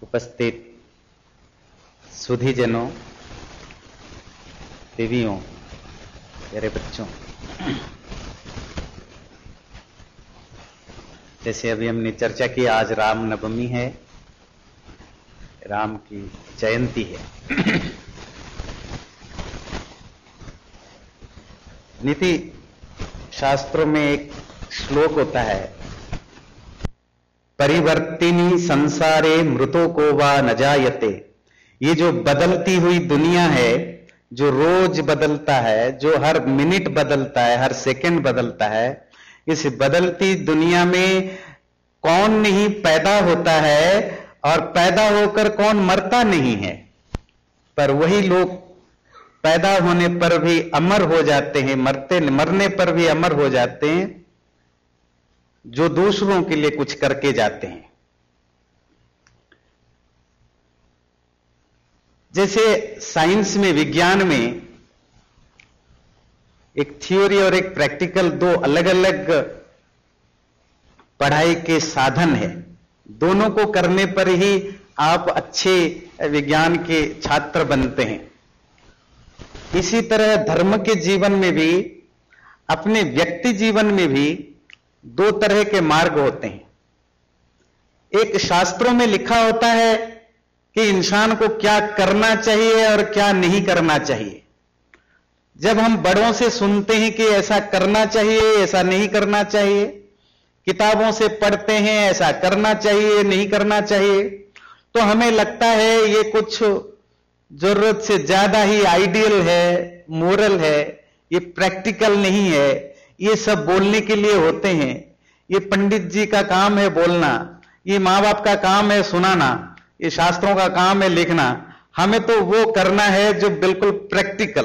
उपस्थित सुधीजनों, देवियों, प्यारे बच्चों, जैसे अभी हमने चर्चा की, आज राम नवमी है, राम की जयंती है। नीति शास्त्रों में एक श्लोक होता है, परिवर्तिनी संसारे मृतों को वा न जायते। ये जो बदलती हुई दुनिया है, जो रोज बदलता है, जो हर मिनट बदलता है, हर सेकंड बदलता है, इस बदलती दुनिया में कौन नहीं पैदा होता है और पैदा होकर कौन मरता नहीं है, पर वही लोग पैदा होने पर भी अमर हो जाते हैं, मरने पर भी अमर हो जाते हैं, जो दूसरों के लिए कुछ करके जाते हैं। जैसे साइंस में, विज्ञान में एक थ्योरी और एक प्रैक्टिकल, दो अलग अलग पढ़ाई के साधन है। दोनों को करने पर ही आप अच्छे विज्ञान के छात्र बनते हैं। इसी तरह धर्म के जीवन में भी, अपने व्यक्ति जीवन में भी दो तरह के मार्ग होते हैं। एक शास्त्रों में लिखा होता है कि इंसान को क्या करना चाहिए और क्या नहीं करना चाहिए। जब हम बड़ों से सुनते हैं कि ऐसा करना चाहिए, ऐसा नहीं करना चाहिए, किताबों से पढ़ते हैं ऐसा करना चाहिए, नहीं करना चाहिए, तो हमें लगता है ये कुछ जरूरत से ज्यादा ही आइडियल है, मोरल है, ये प्रैक्टिकल नहीं है, ये सब बोलने के लिए होते हैं, ये पंडित जी का काम है बोलना, ये मां बाप का काम है सुनाना, ये शास्त्रों का काम है लिखना, हमें तो वो करना है जो बिल्कुल प्रैक्टिकल।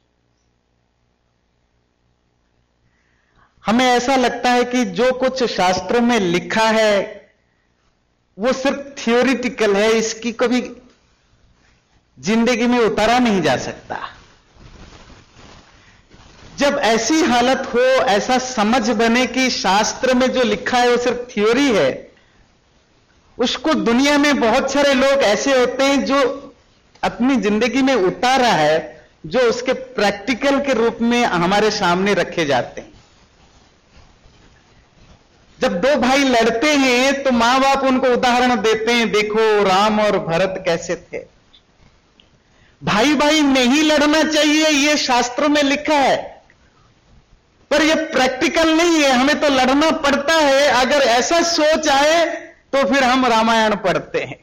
हमें ऐसा लगता है कि जो कुछ शास्त्रों में लिखा है वो सिर्फ थियोरिटिकल है, इसकी कभी जिंदगी में उतारा नहीं जा सकता। जब ऐसी हालत हो, ऐसा समझ बने कि शास्त्र में जो लिखा है वो सिर्फ थ्योरी है, उसको दुनिया में बहुत सारे लोग ऐसे होते हैं जो अपनी जिंदगी में उतारा है, जो उसके प्रैक्टिकल के रूप में हमारे सामने रखे जाते हैं। जब दो भाई लड़ते हैं तो मां बाप उनको उदाहरण देते हैं, देखो राम और भरत कैसे थे। भाई भाई नहीं लड़ना चाहिए, यह शास्त्रों में लिखा है, पर यह प्रैक्टिकल नहीं है, हमें तो लड़ना पड़ता है। अगर ऐसा सोच आए तो फिर हम रामायण पढ़ते हैं।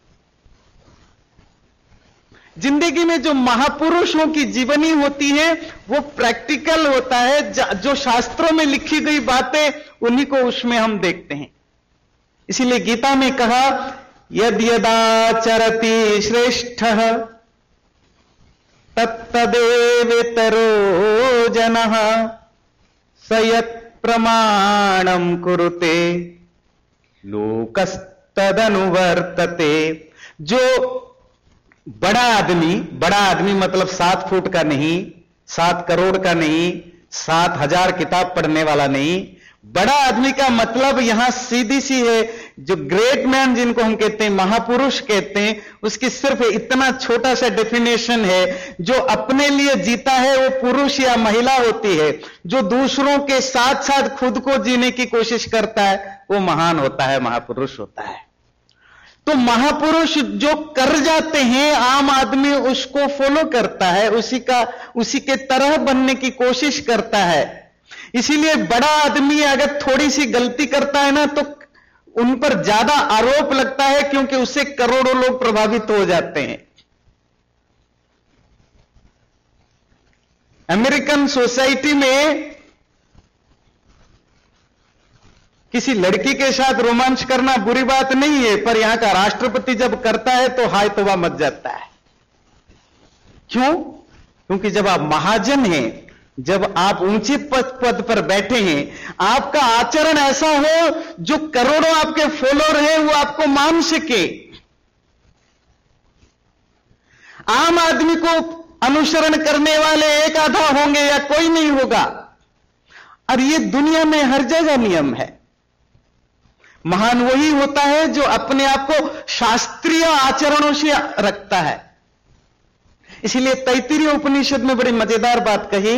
जिंदगी में जो महापुरुषों की जीवनी होती है वो प्रैक्टिकल होता है, जो शास्त्रों में लिखी गई बातें उन्हीं को उसमें हम देखते हैं। इसीलिए गीता में कहा, यद यदाचरति श्रेष्ठः तत्तदेवेतरो जनः स यत् प्रमाणं कुरुते लोकस्तदनुवर्तते। जो बड़ा आदमी मतलब 7 फुट का नहीं, 7 करोड़ का नहीं, 7,000 किताब पढ़ने वाला नहीं, बड़ा आदमी का मतलब यहां सीधी सी है, जो ग्रेट मैन जिनको हम कहते हैं, महापुरुष कहते हैं, उसकी सिर्फ इतना छोटा सा डेफिनेशन है, जो अपने लिए जीता है वो पुरुष या महिला होती है, जो दूसरों के साथ साथ खुद को जीने की कोशिश करता है वो महान होता है, महापुरुष होता है। तो महापुरुष जो कर जाते हैं, आम आदमी उसको फॉलो करता है, उसी के तरह बनने की कोशिश करता है। इसीलिए बड़ा आदमी अगर थोड़ी सी गलती करता है ना तो उन पर ज्यादा आरोप लगता है, क्योंकि उससे करोड़ों लोग प्रभावित हो जाते हैं। अमेरिकन सोसाइटी में किसी लड़की के साथ रोमांस करना बुरी बात नहीं है, पर यहां का राष्ट्रपति जब करता है तो हाय तौबा मच जाता है। क्यों? क्योंकि जब आप महाजन हैं, जब आप ऊंचे पद पर बैठे हैं, आपका आचरण ऐसा हो जो करोड़ों आपके फॉलोअर हैं वो आपको मान सके। आम आदमी को अनुसरण करने वाले एक आधा होंगे या कोई नहीं होगा, और ये दुनिया में हर जगह नियम है। महान वही होता है जो अपने आप को शास्त्रीय आचरणों से रखता है। इसलिए तैत्तिरीय उपनिषद में बड़ी मजेदार बात कही,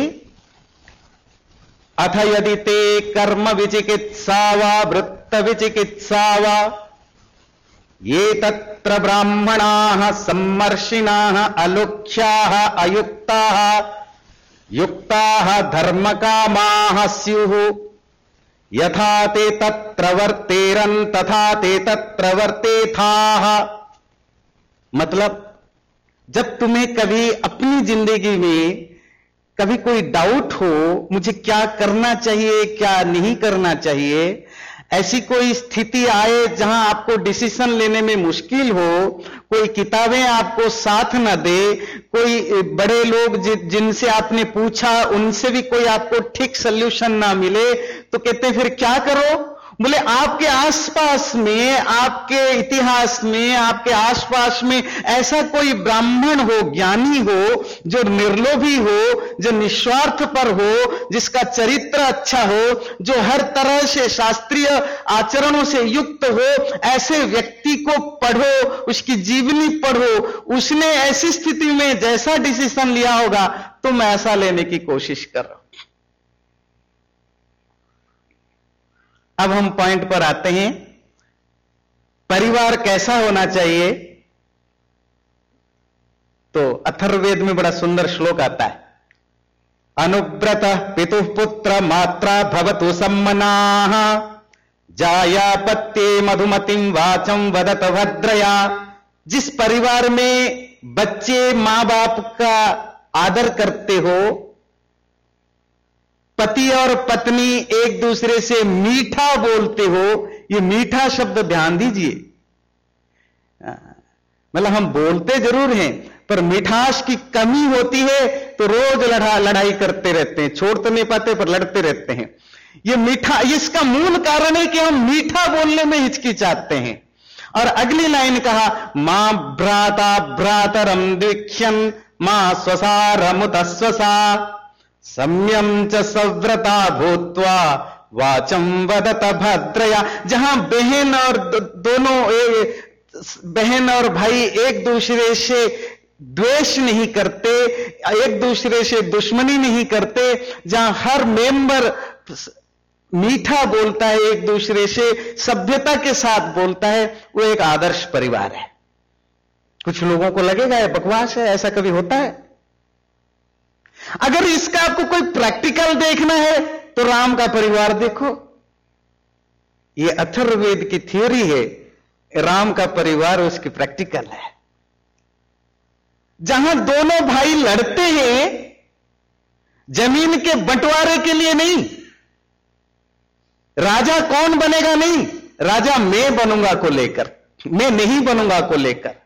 अथ यदि ते कर्म विचिकित्सा वा वृत्त विचिकित्सा वा ये तत्र ब्राह्मणाः सम्मर्षिणाः अलुख्याः अयुक्ताः युक्ताः धर्मकामाः स्युः यथा ते तत्र वर्तेरन् तथा ते तत्र वर्तेथाः। मतलब जब तुम्हें कभी अपनी जिंदगी में कभी कोई डाउट हो, मुझे क्या करना चाहिए क्या नहीं करना चाहिए, ऐसी कोई स्थिति आए जहां आपको डिसीजन लेने में मुश्किल हो, कोई किताबें आपको साथ न दे, कोई बड़े लोग जिनसे आपने पूछा उनसे भी कोई आपको ठीक सल्यूशन ना मिले, तो कहते हैं फिर क्या करो? बोले आपके आसपास में, आपके इतिहास में, आपके आसपास में ऐसा कोई ब्राह्मण हो, ज्ञानी हो, जो निर्लोभी हो, जो निस्वार्थ पर हो, जिसका चरित्र अच्छा हो, जो हर तरह से शास्त्रीय आचरणों से युक्त हो, ऐसे व्यक्ति को पढ़ो, उसकी जीवनी पढ़ो, उसने ऐसी स्थिति में जैसा डिसीजन लिया होगा तुम ऐसा लेने की कोशिश करो। अब हम पॉइंट पर आते हैं, परिवार कैसा होना चाहिए। तो अथर्ववेद में बड़ा सुंदर श्लोक आता है, अनुव्रत पितुः पुत्र मात्रा भवतु सम्मनाः जायापत्ये मधुमतिं वाचं वदत भद्रया। जिस परिवार में बच्चे मां बाप का आदर करते हो, पति और पत्नी एक दूसरे से मीठा बोलते हो, ये मीठा शब्द ध्यान दीजिए, मतलब हम बोलते जरूर हैं पर मिठास की कमी होती है तो रोज लड़ाई करते रहते हैं, छोड़ तो नहीं पाते पर लड़ते रहते हैं। ये मीठा, इसका मूल कारण है कि हम मीठा बोलने में हिचकिचाते हैं। और अगली लाइन कहा, मां भ्राता भ्रातरम द्विख्यन मां स्वसारमुतस्वसा सम्यम च सव्रता भूत्वा वाचं वदत भद्रया। जहां बहन और दोनों बहन और भाई एक दूसरे से द्वेष नहीं करते, एक दूसरे से दुश्मनी नहीं करते, जहां हर मेंबर मीठा बोलता है, एक दूसरे से सभ्यता के साथ बोलता है, वो एक आदर्श परिवार है। कुछ लोगों को लगेगा ये बकवास है, ऐसा कभी होता है? अगर इसका आपको कोई प्रैक्टिकल देखना है तो राम का परिवार देखो। ये अथर्ववेद की थ्योरी है, राम का परिवार उसकी प्रैक्टिकल है। जहां दोनों भाई लड़ते हैं जमीन के बंटवारे के लिए नहीं, राजा कौन बनेगा नहीं, राजा मैं बनूंगा को लेकर, मैं नहीं बनूंगा को लेकर।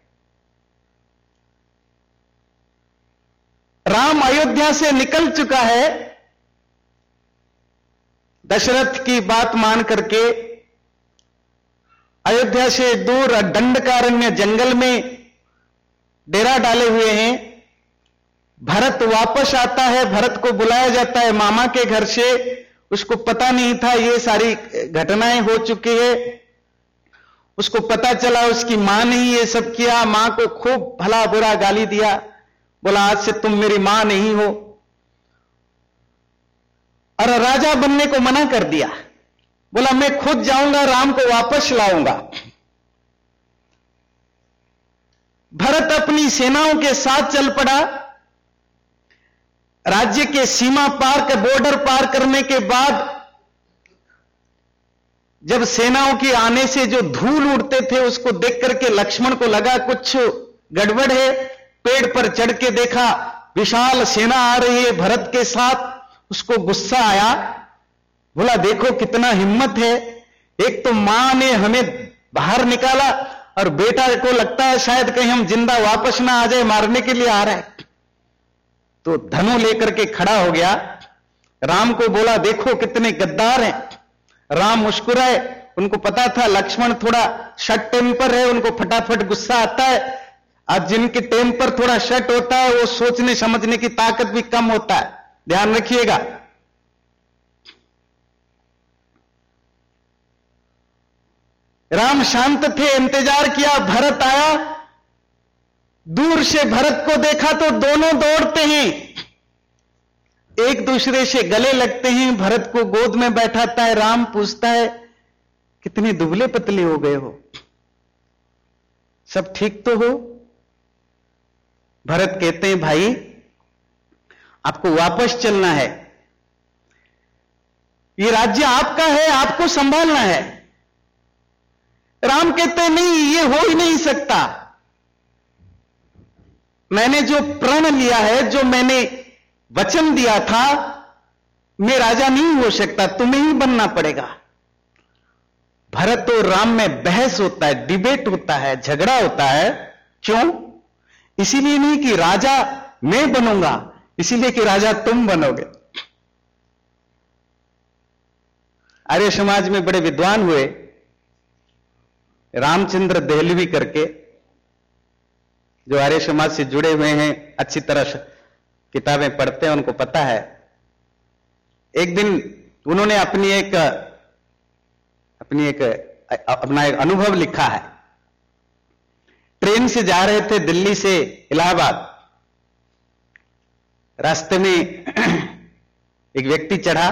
राम अयोध्या से निकल चुका है, दशरथ की बात मान करके अयोध्या से दूर दंडकारण्य जंगल में डेरा डाले हुए हैं। भरत वापस आता है, भरत को बुलाया जाता है मामा के घर से, उसको पता नहीं था ये सारी घटनाएं हो चुकी है। उसको पता चला उसकी मां ने ही ये सब किया, मां को खूब भला बुरा गाली दिया, बोला आज से तुम मेरी मां नहीं हो, और राजा बनने को मना कर दिया। बोला मैं खुद जाऊंगा, राम को वापस लाऊंगा। भरत अपनी सेनाओं के साथ चल पड़ा। राज्य के सीमा पार के बॉर्डर पार करने के बाद जब सेनाओं के आने से जो धूल उड़ते थे उसको देख करके लक्ष्मण को लगा कुछ गड़बड़ है। पेड़ पर चढ़ के देखा विशाल सेना आ रही है भरत के साथ, उसको गुस्सा आया। बोला देखो कितना हिम्मत है, एक तो मां ने हमें बाहर निकाला और बेटा को लगता है शायद कहीं हम जिंदा वापस ना आ जाए, मारने के लिए आ रहा है। तो धनु लेकर के खड़ा हो गया, राम को बोला देखो कितने गद्दार हैं। राम मुस्कुराए, उनको पता था लक्ष्मण थोड़ा शॉर्ट टेम्पर है, उनको फटाफट गुस्सा आता है। आज जिनके टेम्पर थोड़ा शॉर्ट होता है वो सोचने समझने की ताकत भी कम होता है, ध्यान रखिएगा। राम शांत थे, इंतजार किया, भरत आया, दूर से भरत को देखा तो दोनों दौड़ते हैं, एक दूसरे से गले लगते हैं, भरत को गोद में बैठाता है, राम पूछता है कितने दुबले पतले हो गए हो, सब ठीक तो हो? भरत कहते हैं भाई आपको वापस चलना है, ये राज्य आपका है, आपको संभालना है। राम कहते हैं नहीं, ये हो ही नहीं सकता, मैंने जो प्रण लिया है, जो मैंने वचन दिया था, मैं राजा नहीं हो सकता, तुम्हें ही बनना पड़ेगा। भरत और राम में बहस होता है, डिबेट होता है, झगड़ा होता है। क्यों? इसीलिए नहीं कि राजा मैं बनूंगा, इसीलिए कि राजा तुम बनोगे। आर्य समाज में बड़े विद्वान हुए रामचंद्र देहलवी करके, जो आर्य समाज से जुड़े हुए हैं, अच्छी तरह किताबें पढ़ते हैं, उनको पता है। एक दिन उन्होंने अपना एक अनुभव लिखा है। ट्रेन से जा रहे थे दिल्ली से इलाहाबाद, रास्ते में एक व्यक्ति चढ़ा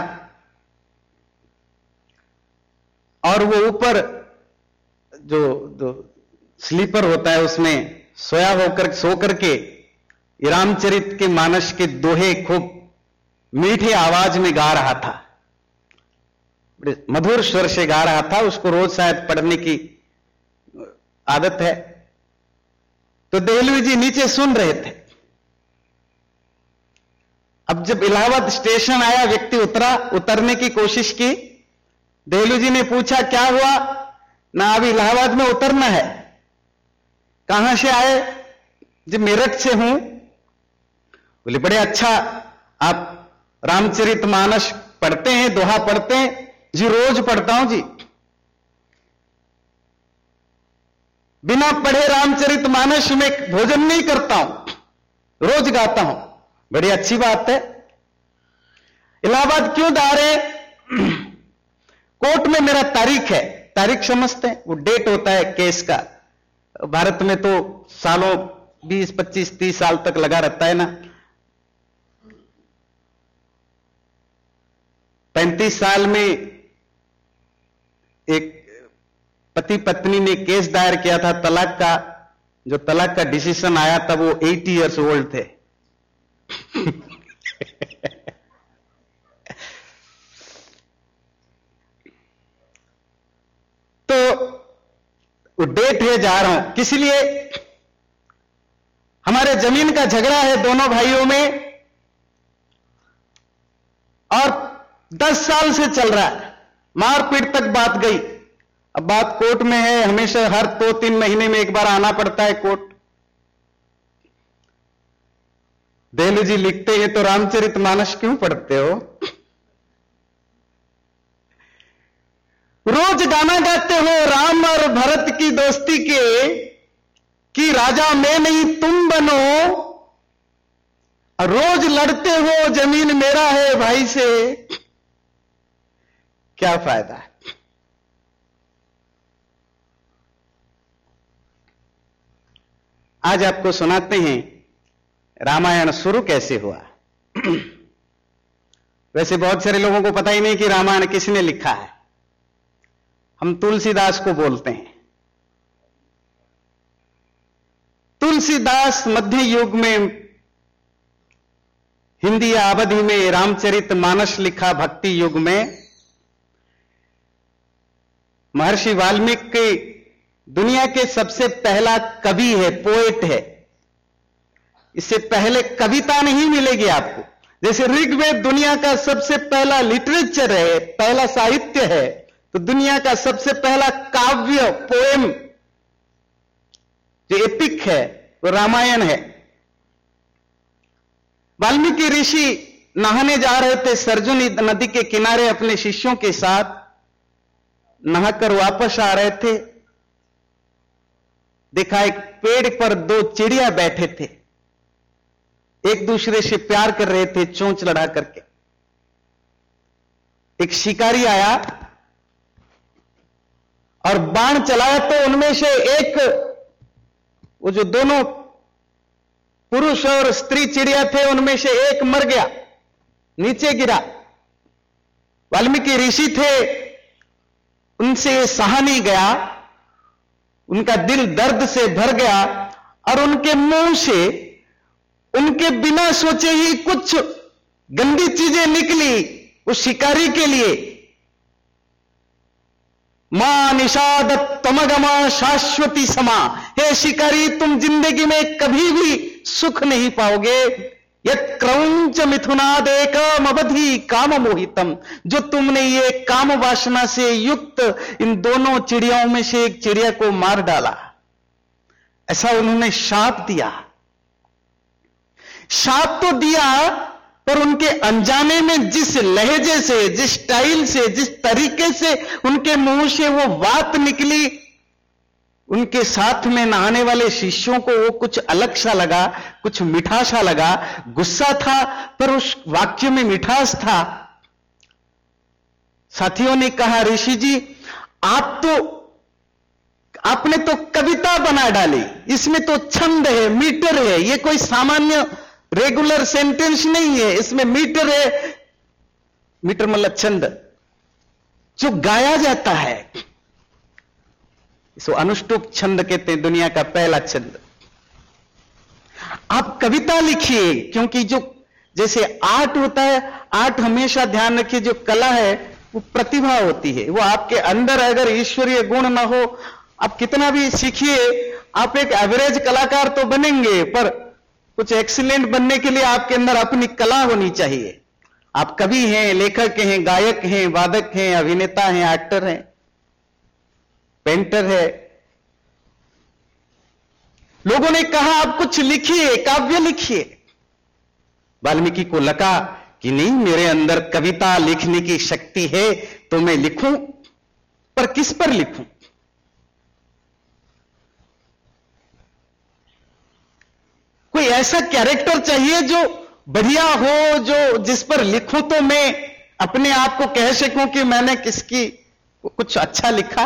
और वो ऊपर जो स्लीपर होता है उसमें सो करके रामचरित के मानस के दोहे खूब मीठे आवाज में गा रहा था, बड़े मधुर स्वर से गा रहा था। उसको रोज शायद पढ़ने की आदत है। तो देहलवी जी नीचे सुन रहे थे। अब जब इलाहाबाद स्टेशन आया, व्यक्ति उतरने की कोशिश की। देहलवी जी ने पूछा क्या हुआ? ना अभी इलाहाबाद में उतरना है। कहां से आए? जी मेरठ से हूं। बोले बड़े अच्छा, आप रामचरितमानस पढ़ते हैं, दोहा पढ़ते हैं? जी रोज पढ़ता हूं जी। बिना पढ़े रामचरितमानस में भोजन नहीं करता हूं, रोज गाता हूं। बड़ी अच्छी बात है। इलाहाबाद क्यों जा रहे? कोर्ट में मेरा तारीख है। तारीख समझते हैं? वो डेट होता है केस का। भारत में तो सालों 20, 25, 30 साल तक लगा रहता है ना। 35 साल में एक पति पत्नी ने केस दायर किया था तलाक का। जो तलाक का डिसीजन आया था वो 80 इयर्स ओल्ड थे। तो वो डेट है, जा रहा हूं। किस लिए? हमारे जमीन का झगड़ा है दोनों भाइयों में और 10 साल से चल रहा है। मारपीट तक बात गई। अब बात कोर्ट में है। हमेशा हर 2-3 महीने में एक बार आना पड़ता है कोर्ट। देहलवी जी लिखते हैं तो रामचरितमानस क्यों पढ़ते हो? रोज गाना गाते हो राम और भरत की दोस्ती के कि राजा मैं नहीं तुम बनो, और रोज लड़ते हो जमीन मेरा है भाई से। क्या फायदा है? आज आपको सुनाते हैं रामायण शुरू कैसे हुआ। वैसे बहुत सारे लोगों को पता ही नहीं कि रामायण किसने लिखा है। हम तुलसीदास को बोलते हैं। तुलसीदास मध्य युग में हिंदी या अवधि में रामचरितमानस लिखा। भक्ति युग में महर्षि वाल्मीकि दुनिया के सबसे पहला कवि है, पोएट है। इससे पहले कविता नहीं मिलेगी आपको। जैसे ऋग्वेद दुनिया का सबसे पहला लिटरेचर है, पहला साहित्य है, तो दुनिया का सबसे पहला काव्य, पोएम जो एपिक है वो रामायण है। वाल्मीकि ऋषि नहाने जा रहे थे सरजुनी नदी के किनारे अपने शिष्यों के साथ। नहाकर वापस आ रहे थे, देखा एक पेड़ पर 2 चिड़िया बैठे थे, एक दूसरे से प्यार कर रहे थे चोंच लड़ा करके। एक शिकारी आया और बाण चलाया तो उनमें से एक, वो जो दोनों पुरुष और स्त्री चिड़िया थे उनमें से एक मर गया, नीचे गिरा। वाल्मीकि ऋषि थे, उनसे सहा नहीं गया, उनका दिल दर्द से भर गया और उनके मुंह से उनके बिना सोचे ही कुछ गंदी चीजें निकली उस शिकारी के लिए। मां निषाद तमगमा शाश्वती समा, हे शिकारी तुम जिंदगी में कभी भी सुख नहीं पाओगे। यत् क्रौंच मिथुनादेकम अवधि काम मोहितम, जो तुमने ये काम वासना से युक्त इन दोनों चिड़ियाओं में से एक चिड़िया को मार डाला, ऐसा उन्होंने शाप दिया। शाप तो दिया, पर उनके अनजाने में जिस लहजे से, जिस स्टाइल से, जिस तरीके से उनके मुंह से वो बात निकली, उनके साथ में नहाने वाले शिष्यों को वो कुछ अलग सा लगा, कुछ मीठा सा लगा। गुस्सा था पर उस वाक्य में मिठास था। साथियों ने कहा, ऋषि जी आपने तो कविता बना डाली, इसमें तो छंद है, मीटर है, ये कोई सामान्य रेगुलर सेंटेंस नहीं है, इसमें मीटर है। मीटर मतलब छंद जो गाया जाता है, इसको अनुष्टुप छंद कहते हैं, दुनिया का पहला छंद। आप कविता लिखिए, क्योंकि जो जैसे आर्ट होता है, आर्ट हमेशा ध्यान रखिए, जो कला है वो प्रतिभा होती है, वो आपके अंदर अगर ईश्वरीय गुण ना हो, आप कितना भी सीखिए, आप एक एवरेज कलाकार तो बनेंगे, पर कुछ एक्सीलेंट बनने के लिए आपके अंदर अपनी कला होनी चाहिए। आप कवि हैं, लेखक हैं, गायक हैं, वादक हैं, अभिनेता हैं, एक्टर हैं, पेंटर है। लोगों ने कहा आप कुछ लिखिए, काव्य लिखिए। वाल्मीकि को लगा कि नहीं, मेरे अंदर कविता लिखने की शक्ति है, तो मैं लिखूं, पर किस पर लिखूं? कोई ऐसा कैरेक्टर चाहिए जो बढ़िया हो, जो जिस पर लिखूं तो मैं अपने आप को कह सकूं कि मैंने किसकी कुछ अच्छा लिखा।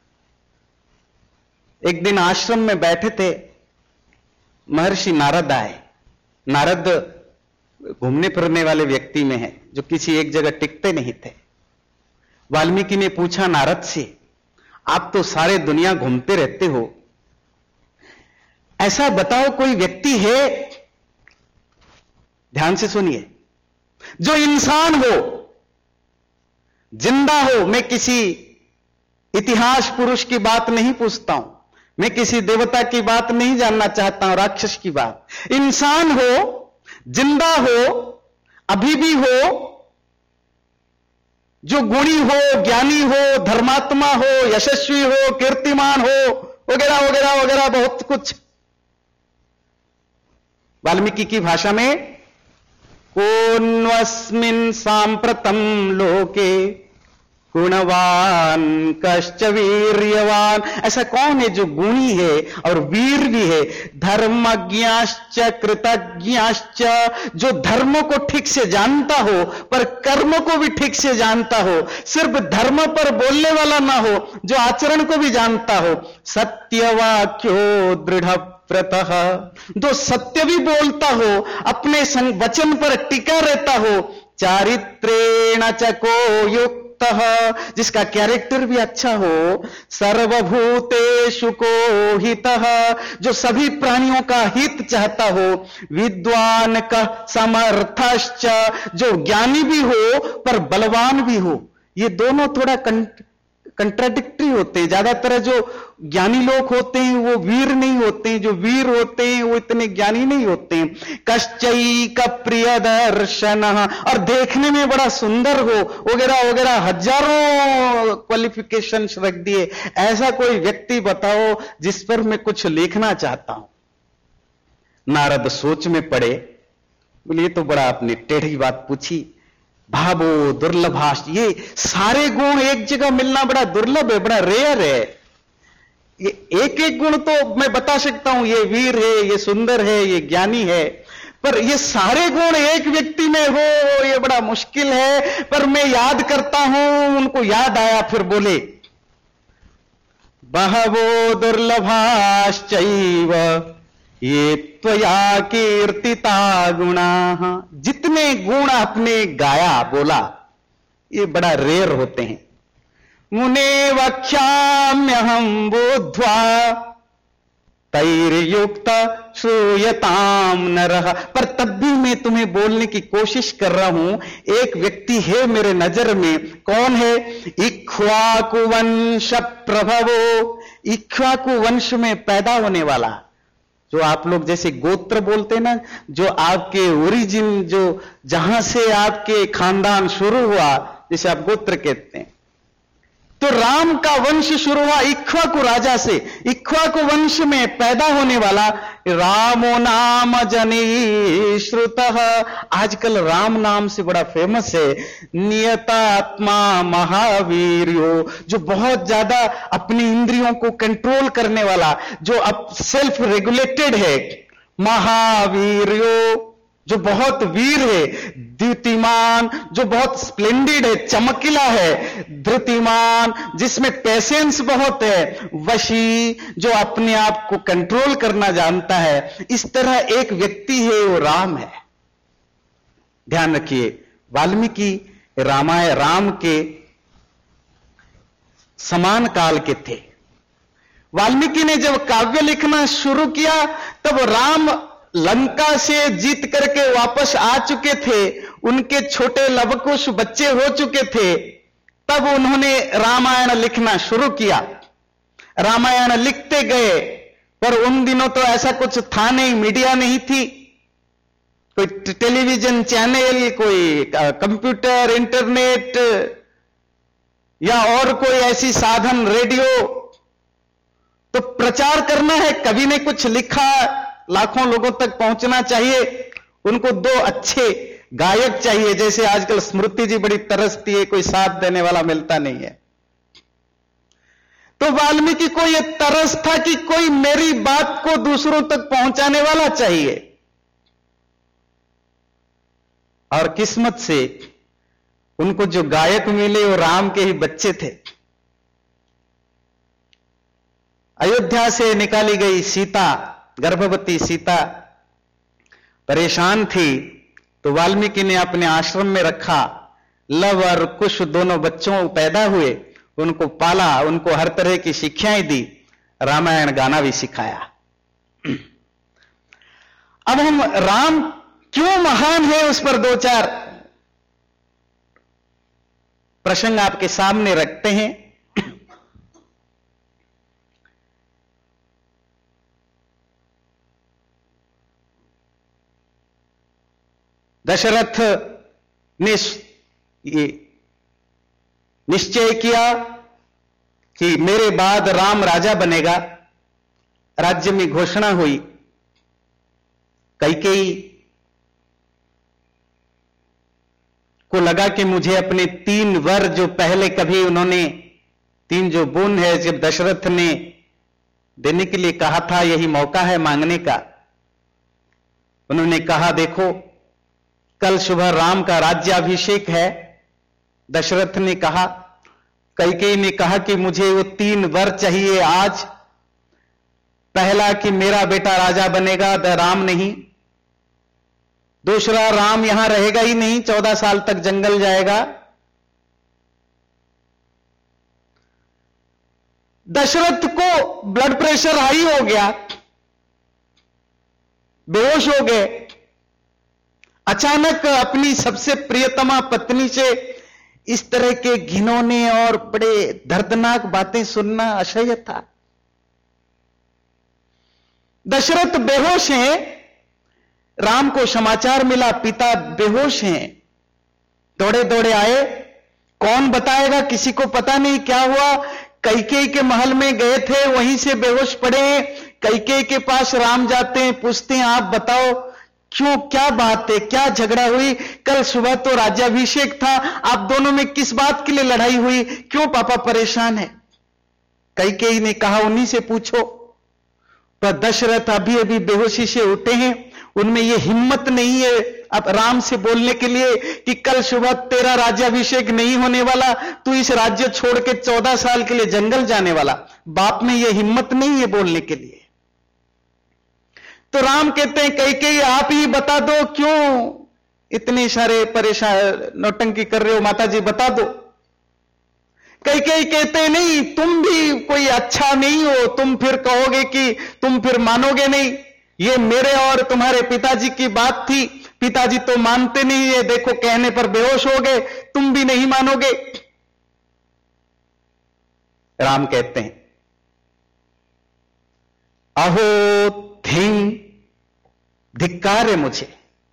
एक दिन आश्रम में बैठे थे, महर्षि नारद आए। नारद घूमने फिरने वाले व्यक्ति में है, जो किसी एक जगह टिकते नहीं थे। वाल्मीकि ने पूछा नारद से, आप तो सारे दुनिया घूमते रहते हो, ऐसा बताओ कोई व्यक्ति है, ध्यान से सुनिए, जो इंसान हो, जिंदा हो। मैं किसी इतिहास पुरुष की बात नहीं पूछता हूं, मैं किसी देवता की बात नहीं जानना चाहता हूं, राक्षस की बात। इंसान हो, जिंदा हो, अभी भी हो, जो गुणी हो, ज्ञानी हो, धर्मात्मा हो, यशस्वी हो, कीर्तिमान हो, वगैरह वगैरह वगैरह बहुत कुछ। वाल्मीकि की भाषा में, कोन्वस्मिन् सांप्रतम लोके गुणवान कश्च वीर्यवान, ऐसा कौन है जो गुणी है और वीर भी है? धर्मज्ञाश्च कृतज्ञाश्च, जो धर्म को ठीक से जानता हो पर कर्म को भी ठीक से जानता हो, सिर्फ धर्म पर बोलने वाला ना हो, जो आचरण को भी जानता हो। सत्यवाक्यो दृढ़ व्रतः, जो सत्य भी बोलता हो, अपने वचन पर टिका रहता हो। चारित्रेण च को युक्त, जिसका कैरेक्टर भी अच्छा हो। सर्वभूतेषु को हितः, जो सभी प्राणियों का हित चाहता हो। विद्वान का समर्थश्च, जो ज्ञानी भी हो पर बलवान भी हो। ये दोनों थोड़ा कंट्राडिक्टरी होते हैं। ज्यादातर जो ज्ञानी लोग होते हैं वो वीर नहीं होते हैं, जो वीर होते हैं वो इतने ज्ञानी नहीं होते हैं। कश्चैक प्रियदर्शन, और देखने में बड़ा सुंदर हो, वगैरह वगैरह, हजारों क्वालिफिकेशंस रख दिए। ऐसा कोई व्यक्ति बताओ जिस पर मैं कुछ लिखना चाहता हूं। नारद सोच में पड़े, बोले ये तो बड़ा आपने टेढ़ी बात पूछी। भावो दुर्लभाश, ये सारे गुण एक जगह मिलना बड़ा दुर्लभ है, बड़ा रेयर है। ये एक एक गुण तो मैं बता सकता हूं, ये वीर है, ये सुंदर है, ये ज्ञानी है, पर ये सारे गुण एक व्यक्ति में हो ये बड़ा मुश्किल है। पर मैं याद करता हूं, उनको याद आया, फिर बोले बहवो दुर्लभाश्चैव ये त्वया कीर्तिता गुणाः। जितने गुण आपने गाया बोला ये बड़ा रेयर होते हैं। मुने वक्ष्याम्यहं बोध्वा तैर्युक्त श्रूयताम नरः। पर तब भी मैं तुम्हें बोलने की कोशिश कर रहा हूं। एक व्यक्ति है मेरे नजर में, कौन है? इक्ष्वाकु वंश प्रभवो। इक्ष्वाकु वंश में पैदा होने वाला, जो आप लोग जैसे गोत्र बोलते हैं ना, जो आपके ओरिजिन, जो जहां से आपके खानदान शुरू हुआ, जिसे आप गोत्र कहते हैं। तो राम का वंश शुरू हुआ इक्ष्वाकु राजा से। इक्ष्वाकु वंश में पैदा होने वाला रामो नाम जनी श्रुतः। आजकल राम नाम से बड़ा फेमस है। नियतात्मा महावीर्यो, जो बहुत ज्यादा अपनी इंद्रियों को कंट्रोल करने वाला, जो अब सेल्फ रेगुलेटेड है। महावीर्यो, जो बहुत वीर है। द्युतिमान, जो बहुत स्प्लेंडेड है, चमकीला है। धृतिमान, जिसमें पेशेंस बहुत है। वशी, जो अपने आप को कंट्रोल करना जानता है। इस तरह एक व्यक्ति है, वो राम है। ध्यान रखिए, वाल्मीकि रामायण राम के समान काल के थे। वाल्मीकि ने जब काव्य लिखना शुरू किया तब राम लंका से जीत करके वापस आ चुके थे। उनके छोटे लवकुश बच्चे हो चुके थे। तब उन्होंने रामायण लिखना शुरू किया। रामायण लिखते गए, पर उन दिनों तो ऐसा कुछ था नहीं, मीडिया नहीं थी, कोई टेलीविजन चैनल, कोई कंप्यूटर, इंटरनेट या और कोई ऐसी साधन, रेडियो। तो प्रचार करना है, कवि ने कुछ लिखा, लाखों लोगों तक पहुंचना चाहिए। उनको दो अच्छे गायक चाहिए। जैसे आजकल स्मृति जी बड़ी तरसती है, कोई साथ देने वाला मिलता नहीं है। तो वाल्मीकि को यह तरस था कि कोई मेरी बात को दूसरों तक पहुंचाने वाला चाहिए। और किस्मत से उनको जो गायक मिले वो राम के ही बच्चे थे। अयोध्या से निकाली गई सीता, गर्भवती सीता परेशान थी, तो वाल्मीकि ने अपने आश्रम में रखा। लव और कुश दोनों बच्चों पैदा हुए, उनको पाला, उनको हर तरह की शिक्षाएं दी, रामायण गाना भी सिखाया। अब हम राम क्यों महान है उस पर दो चार प्रसंग आपके सामने रखते हैं। दशरथ ने ये निश्चय किया कि मेरे बाद राम राजा बनेगा। राज्य में घोषणा हुई। कैकेयी को लगा कि मुझे अपने 3 वर, जो पहले कभी उन्होंने 3 जो बोन है, जब दशरथ ने देने के लिए कहा था, यही मौका है मांगने का। उन्होंने कहा, देखो कल सुबह राम का राज्याभिषेक है। दशरथ ने कहा, कैकेयी ने कहा कि मुझे वो 3 वर चाहिए आज। पहला कि मेरा बेटा राजा बनेगा, राम नहीं। दूसरा, राम यहां रहेगा ही नहीं, 14 साल तक जंगल जाएगा। दशरथ को ब्लड प्रेशर हाई हो गया, बेहोश हो गए। अचानक अपनी सबसे प्रियतमा पत्नी से इस तरह के घिनौने और बड़े दर्दनाक बातें सुनना असह्य था। दशरथ बेहोश हैं। राम को समाचार मिला, पिता बेहोश हैं। दौड़े दौड़े आए। कौन बताएगा, किसी को पता नहीं क्या हुआ। कैकेयी के महल में गए थे, वहीं से बेहोश पड़े हैं। कैकेयी के पास राम जाते हैं, पूछते हैं, आप बताओ क्यों, क्या बात है, क्या झगड़ा हुई? कल सुबह तो राज्याभिषेक था, आप दोनों में किस बात के लिए लड़ाई हुई? क्यों पापा परेशान है? कैकेयी ने कहा, उन्हीं से पूछो। पर दशरथ अभी अभी बेहोशी से उठे हैं, उनमें ये हिम्मत नहीं है अब राम से बोलने के लिए कि कल सुबह तेरा राज्याभिषेक नहीं होने वाला, तू इस राज्य छोड़ के 14 साल के लिए जंगल जाने वाला। बाप में ये हिम्मत नहीं है बोलने के लिए। तो राम कहते हैं कैकेयी आप ही बता दो, क्यों इतने सारे परेशान नौटंकी कर रहे हो, माता जी बता दो। कैकेयी कहते नहीं, तुम भी कोई अच्छा नहीं हो, तुम फिर कहोगे कि तुम फिर मानोगे नहीं। ये मेरे और तुम्हारे पिताजी की बात थी, पिताजी तो मानते नहीं है, देखो कहने पर बेहोश हो गए, तुम भी नहीं मानोगे। राम कहते हैं अहो थिंग, धिक्कार है मुझे,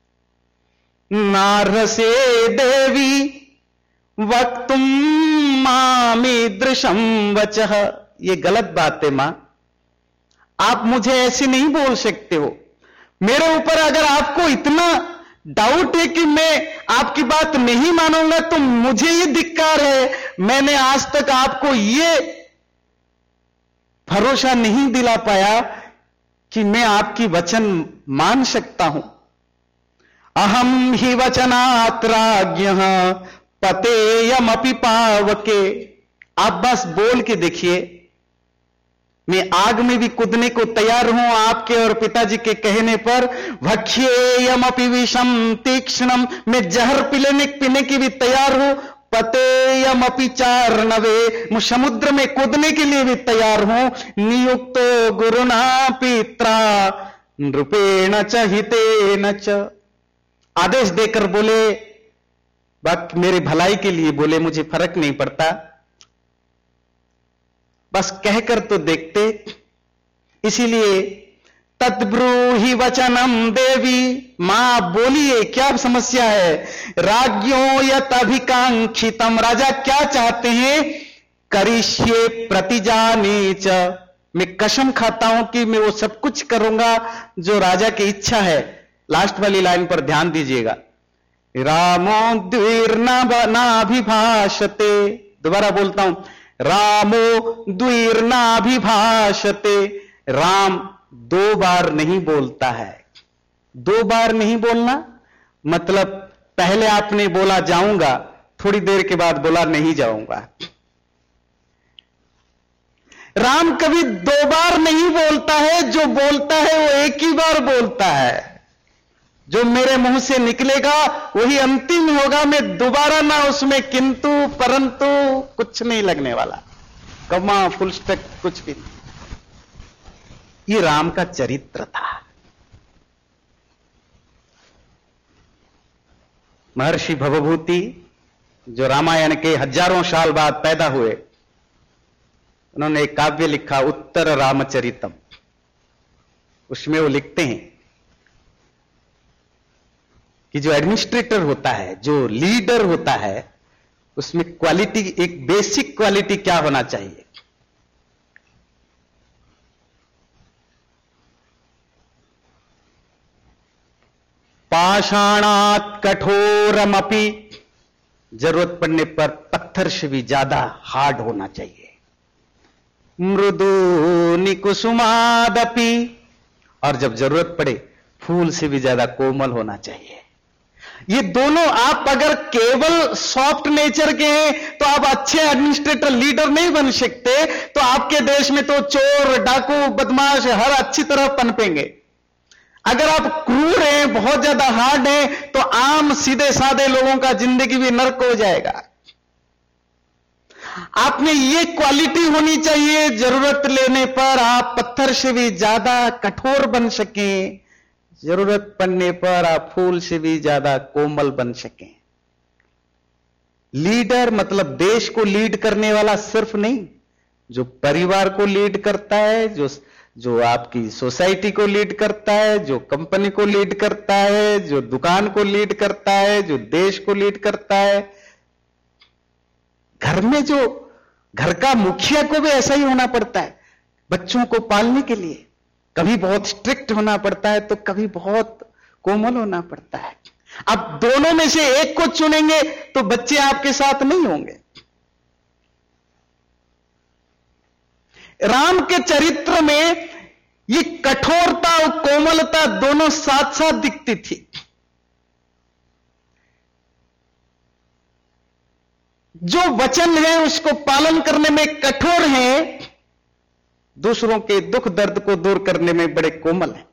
नारसे देवी वक्तुम मामीदृशम वचः। ये गलत बात है मां, आप मुझे ऐसे नहीं बोल सकते हो। मेरे ऊपर अगर आपको इतना डाउट है कि मैं आपकी बात नहीं मानूंगा तो मुझे ये धिक्कार है। मैंने आज तक आपको ये भरोसा नहीं दिला पाया कि मैं आपकी वचन मान सकता हूं। अहम ही वचनात् राज्ञः पतेयमपि पावके। आप बस बोल के देखिए, मैं आग में भी कूदने को तैयार हूं आपके और पिताजी के कहने पर। भक्ष्येयमपि विषम तीक्ष्णम, मैं जहर पीने की भी तैयार हूं। पतेयमपि चार्णवे, मैं समुद्र में कूदने के लिए भी तैयार हूं। नियुक्तो गुरुना पित्रा नृपेण च हितेन च। आदेश देकर बोले, बाकी मेरी भलाई के लिए बोले, मुझे फर्क नहीं पड़ता, बस कहकर तो देखते। इसीलिए तद्ब्रूहि वचनम देवी, मां बोलिए क्या समस्या है। राज्ञो यत अभिकांक्षितम, राजा क्या चाहते हैं। करिष्ये प्रतिजाने च, मैं कसम खाता हूं कि मैं वो सब कुछ करूंगा जो राजा की इच्छा है। लास्ट वाली लाइन पर ध्यान दीजिएगा, रामो द्विर्नाभिभाषते। दोबारा बोलता हूं, रामो द्विर्नाभिभाषते। राम 2 बार नहीं बोलता है। 2 बार नहीं बोलना मतलब पहले आपने बोला जाऊंगा, थोड़ी देर के बाद बोला नहीं जाऊंगा। राम कभी 2 बार नहीं बोलता है, जो बोलता है वो एक ही बार बोलता है। जो मेरे मुंह से निकलेगा वही अंतिम होगा, मैं दोबारा ना उसमें किंतु परंतु कुछ नहीं लगने वाला, कमा फुल स्टॉप कुछ भी नहीं। ये राम का चरित्र था। महर्षि भवभूति जो रामायण के हजारों साल बाद पैदा हुए, उन्होंने एक काव्य लिखा उत्तर रामचरितम। उसमें वो लिखते हैं कि जो एडमिनिस्ट्रेटर होता है, जो लीडर होता है, उसमें क्वालिटी, एक बेसिक क्वालिटी क्या होना चाहिए। पाषाणात् कठोरमपि, जरूरत पड़ने पर पत्थर से भी ज्यादा हार्ड होना चाहिए। मृदु निकुसुमादपि, और जब जरूरत पड़े फूल से भी ज्यादा कोमल होना चाहिए। ये दोनों, आप अगर केवल सॉफ्ट नेचर के हैं तो आप अच्छे एडमिनिस्ट्रेटर लीडर नहीं बन सकते। तो आपके देश में तो चोर डाकू बदमाश हर अच्छी तरह पनपेंगे। अगर आप क्रूर हैं, बहुत ज्यादा हार्ड हैं, तो आम सीधे साधे लोगों का जिंदगी भी नर्क हो जाएगा। आप में ये क्वालिटी होनी चाहिए, जरूरत लेने पर आप पत्थर से भी ज्यादा कठोर बन सकें, जरूरत पड़ने पर आप फूल से भी ज्यादा कोमल बन सकें। लीडर मतलब देश को लीड करने वाला सिर्फ नहीं, जो परिवार को लीड करता है, जो आपकी सोसाइटी को लीड करता है, जो कंपनी को लीड करता है, जो दुकान को लीड करता है, जो देश को लीड करता है। घर में जो घर का मुखिया को भी ऐसा ही होना पड़ता है बच्चों को पालने के लिए। कभी बहुत स्ट्रिक्ट होना पड़ता है तो कभी बहुत कोमल होना पड़ता है। अब दोनों में से एक को चुनेंगे तो बच्चे आपके साथ नहीं होंगे। राम के चरित्र में ये कठोरता और कोमलता दोनों साथ साथ दिखती थी। जो वचन है उसको पालन करने में कठोर हैं, दूसरों के दुख दर्द को दूर करने में बड़े कोमल हैं।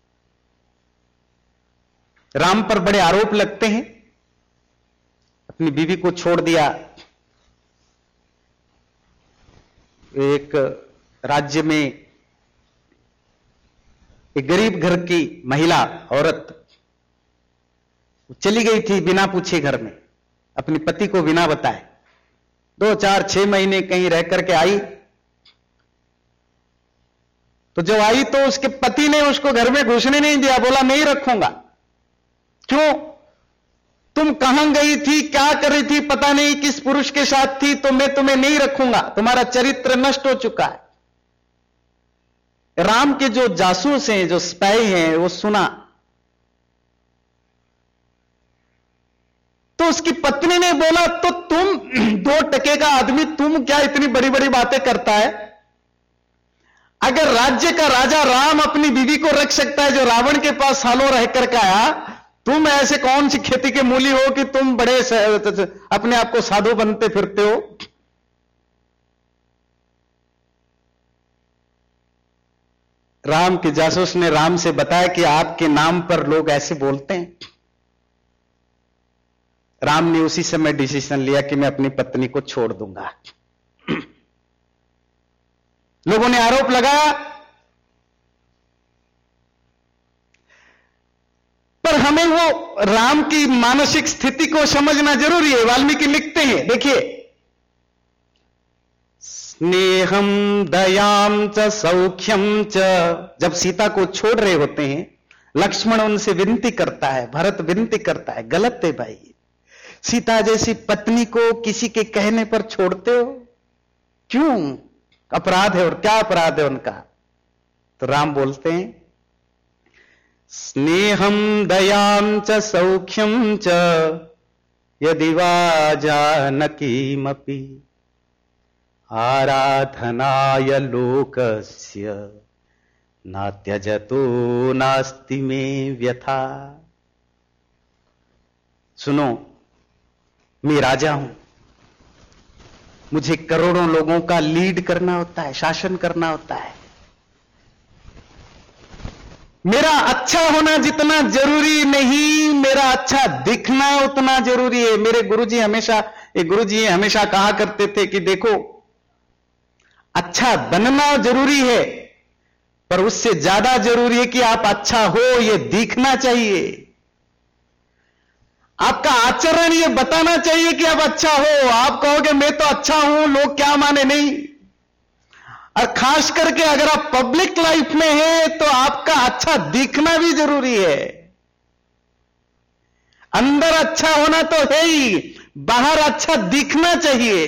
राम पर बड़े आरोप लगते हैं, अपनी बीवी को छोड़ दिया। एक राज्य में एक गरीब घर की महिला औरत चली गई थी बिना पूछे घर में, अपने पति को बिना बताए। 2, 4, 6 महीने कहीं रह करके आई, तो जब आई तो उसके पति ने उसको घर में घुसने नहीं दिया, बोला नहीं रखूंगा। क्यों? तुम कहां गई थी, क्या कर रही थी, पता नहीं किस पुरुष के साथ थी, तो मैं तुम्हें नहीं रखूंगा, तुम्हारा चरित्र नष्ट हो चुका है। राम के जो जासूस हैं, जो स्पाई हैं, वो सुना तो उसकी पत्नी ने बोला, तो तुम 2 टके का आदमी, तुम क्या इतनी बड़ी बड़ी बातें करता है? अगर राज्य का राजा राम अपनी बीवी को रख सकता है, जो रावण के पास सालों रह करके आया, तुम ऐसे कौन सी खेती के मूली हो कि तुम बड़े अपने आप को साधु बनते फिरते हो? राम के जासूस ने राम से बताया कि आपके नाम पर लोग ऐसे बोलते हैं। राम ने उसी समय डिसीजन लिया कि मैं अपनी पत्नी को छोड़ दूंगा। लोगों ने आरोप लगाया, पर हमें वो राम की मानसिक स्थिति को समझना जरूरी है। वाल्मीकि लिखते हैं, देखिए, स्नेहम दयाम च सौख्यम च। जब सीता को छोड़ रहे होते हैं, लक्ष्मण उनसे विनती करता है, भरत विनती करता है, गलत है भाई, सीता जैसी पत्नी को किसी के कहने पर छोड़ते हो, क्यों? अपराध है। और क्या अपराध है उनका? तो राम बोलते हैं, स्नेहम दयाम च सौख्यम च यदि वा जानकीमपि आराधनाय लोकस्य नात्यजतो नास्ति में व्यथा। सुनो, मैं राजा हूं, मुझे करोड़ों लोगों का लीड करना होता है, शासन करना होता है। मेरा अच्छा होना जितना जरूरी नहीं, मेरा अच्छा दिखना उतना जरूरी है। मेरे गुरुजी हमेशा कहा करते थे कि देखो, अच्छा बनना जरूरी है, पर उससे ज्यादा जरूरी है कि आप अच्छा हो, यह दिखना चाहिए। आपका आचरण ये बताना चाहिए कि आप अच्छा हो। आप कहोगे मैं तो अच्छा हूं, लोग क्या माने, नहीं। और खास करके अगर आप पब्लिक लाइफ में हैं तो आपका अच्छा दिखना भी जरूरी है। अंदर अच्छा होना तो है ही, बाहर अच्छा दिखना चाहिए।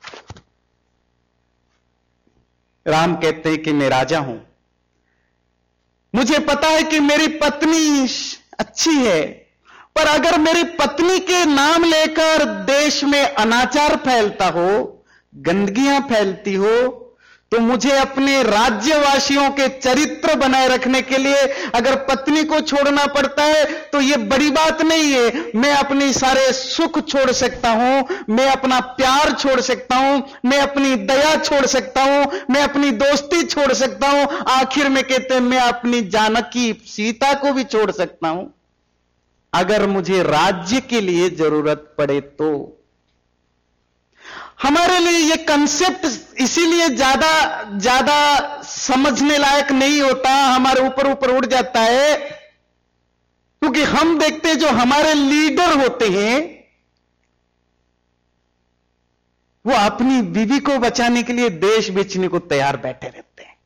राम कहते हैं कि मैं राजा हूं, मुझे पता है कि मेरी पत्नी अच्छी है, पर अगर मेरी पत्नी के नाम लेकर देश में अनाचार फैलता हो, गंदगियां फैलती हो, तो मुझे अपने राज्यवासियों के चरित्र बनाए रखने के लिए अगर पत्नी को छोड़ना पड़ता है तो यह बड़ी बात नहीं है। मैं अपनी सारे सुख छोड़ सकता हूं, मैं अपना प्यार छोड़ सकता हूं, मैं अपनी दया छोड़ सकता हूं, मैं अपनी दोस्ती छोड़ सकता हूं। आखिर में कहते हैं मैं अपनी जानकी सीता को भी छोड़ सकता हूं अगर मुझे राज्य के लिए जरूरत पड़े तो। हमारे लिए यह कंसेप्ट इसीलिए ज्यादा समझने लायक नहीं होता, हमारे ऊपर उड़ जाता है, क्योंकि हम देखते हैं जो हमारे लीडर होते हैं वो अपनी बीवी को बचाने के लिए देश बेचने को तैयार बैठे रहते हैं।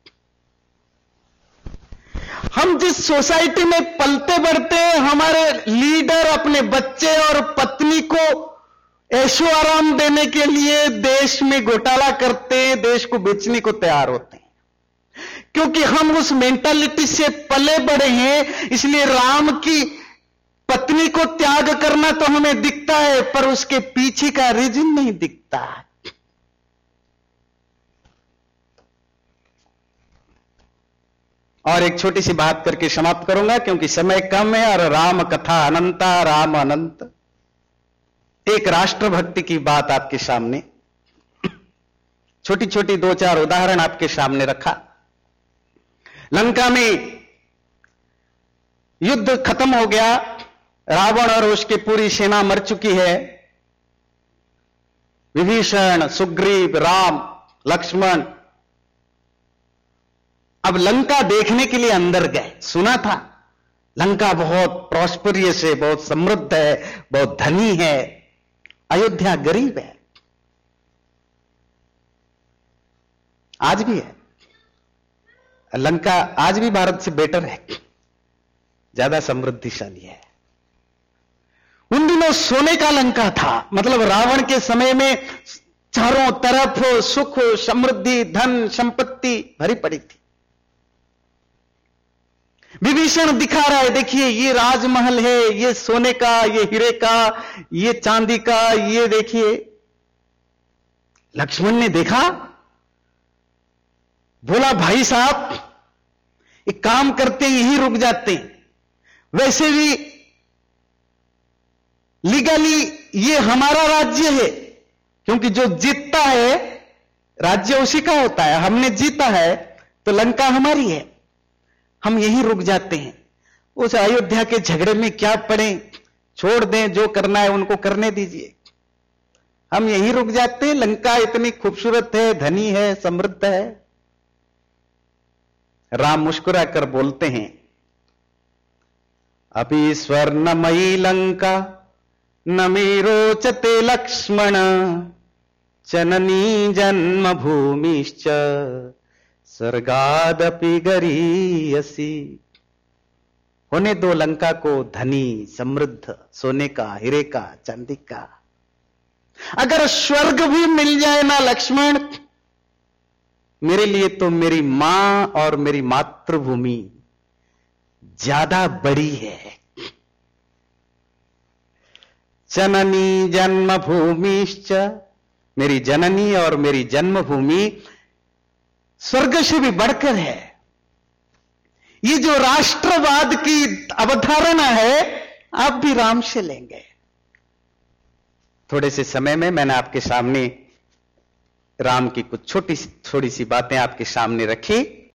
हम जिस सोसाइटी में पलते बढ़ते हैं, हमारे लीडर अपने बच्चे और पत्नी को ऐशो आराम देने के लिए देश में घोटाला करते हैं, देश को बेचने को तैयार होते हैं, क्योंकि हम उस मेंटालिटी से पले बढ़े हैं। इसलिए राम की पत्नी को त्याग करना तो हमें दिखता है, पर उसके पीछे का रीजन नहीं दिखता। और एक छोटी सी बात करके समाप्त करूंगा, क्योंकि समय कम है और राम कथा अनंता, राम अनंत। एक राष्ट्रभक्ति की बात आपके सामने, छोटी छोटी 2-4 उदाहरण आपके सामने रखा। लंका में युद्ध खत्म हो गया, रावण और उसकी पूरी सेना मर चुकी है। विभीषण, सुग्रीव, राम, लक्ष्मण अब लंका देखने के लिए अंदर गए। सुना था लंका बहुत प्रॉस्पेरियस है, बहुत समृद्ध है, बहुत धनी है। अयोध्या गरीब है, आज भी है। लंका आज भी भारत से बेटर है, ज्यादा समृद्धिशाली है। उन दिनों सोने का लंका था, मतलब रावण के समय में चारों तरफ सुख, समृद्धि, धन, संपत्ति भरी पड़ी थी। विभीषण दिखा रहा है, देखिए ये राजमहल है, ये सोने का, ये हीरे का, ये चांदी का, ये देखिए। लक्ष्मण ने देखा, बोला भाई साहब एक काम करते हैं, यहीं रुक जाते हैं। वैसे भी लीगली ये हमारा राज्य है, क्योंकि जो जीतता है राज्य उसी का होता है। हमने जीता है तो लंका हमारी है, हम यहीं रुक जाते हैं। उस अयोध्या के झगड़े में क्या पड़े, छोड़ दें, जो करना है उनको करने दीजिए, हम यहीं रुक जाते हैं। लंका इतनी खूबसूरत है, धनी है, समृद्ध है। राम मुस्कुरा कर बोलते हैं, अभी स्वर्णमयी लंका न मे रोचते लक्ष्मण, जननी जन्मभूमिश्च स्वर्गादपि गरीयसी। होने दो लंका को धनी, समृद्ध, सोने का, हीरे का, चांदी का। अगर स्वर्ग भी मिल जाए ना लक्ष्मण, मेरे लिए तो मेरी मां और मेरी मातृभूमि ज्यादा बड़ी है। जननी जन्मभूमिश्च, मेरी जननी और मेरी जन्मभूमि स्वर्ग से भी बढ़कर है। ये जो राष्ट्रवाद की अवधारणा है आप भी राम से लेंगे। थोड़े से समय में मैंने आपके सामने राम की कुछ छोटी सी बातें आपके सामने रखी।